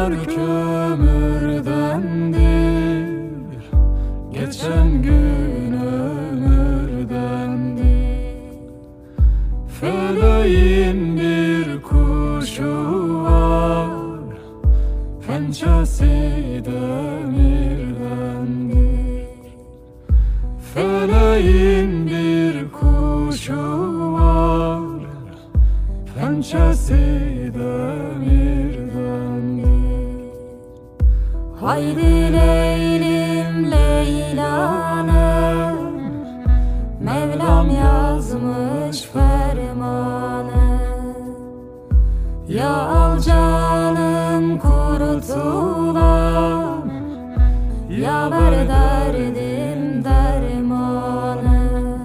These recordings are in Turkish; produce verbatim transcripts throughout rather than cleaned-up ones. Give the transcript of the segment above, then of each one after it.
Yıllar kömürdendir, geçen gün ömürdendir. Feleğin bir kuşu var, pençesi demirdendir. Feleğin bir kuşu var, pençesi demirdendir. Haydi Leylim Leylanım, Mevlam yazmış fermanı. Ya al canım kurutulan, ya ver derdim dermanı.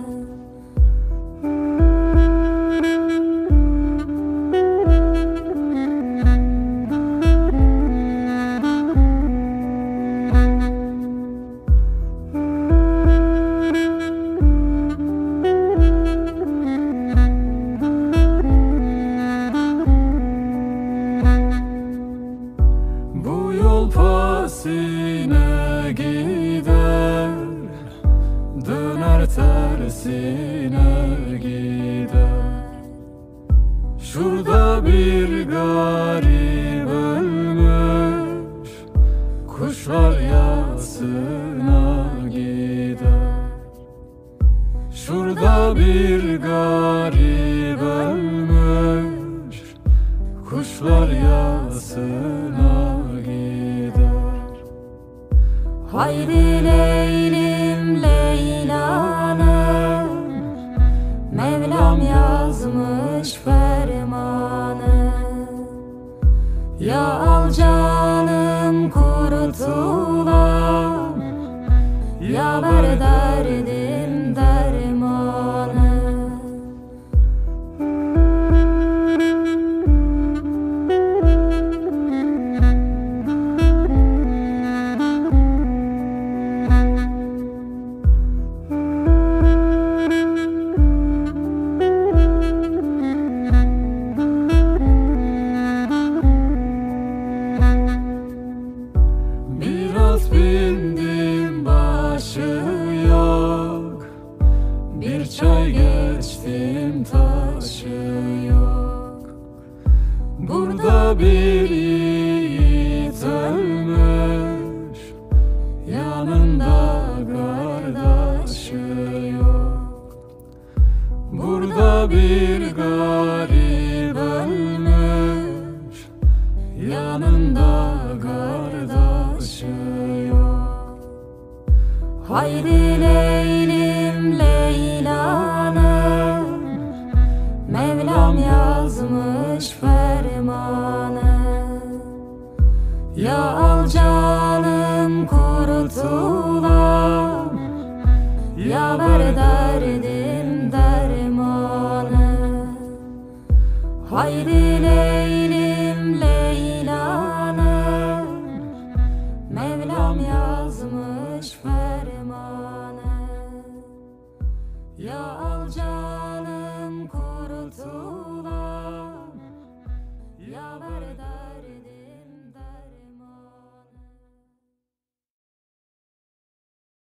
Bu yol pasine gider, döner tersine gider. Şurada bir garip ölmüş, kuşlar yasına gider. Şurada bir garip ölmüş, kuşlar yasına gider. Haydi Leylim Leylanım, Mevlam yazmış fermanı. Ya al canım kurutulan, ya ver derdim dermanı. Biraz bindim başı yok, bir çay geçtim taşı yok. Burada bir yiğit ölmüş, yanında kardeşi yok. Burada bir garip ölmüş, yanında kardeşi yok. Haydi Leylim Leylanım, Mevlam yazmış fermanı. Ya al canım kurutulan, ya ver derdim dermanı. Haydi Leylim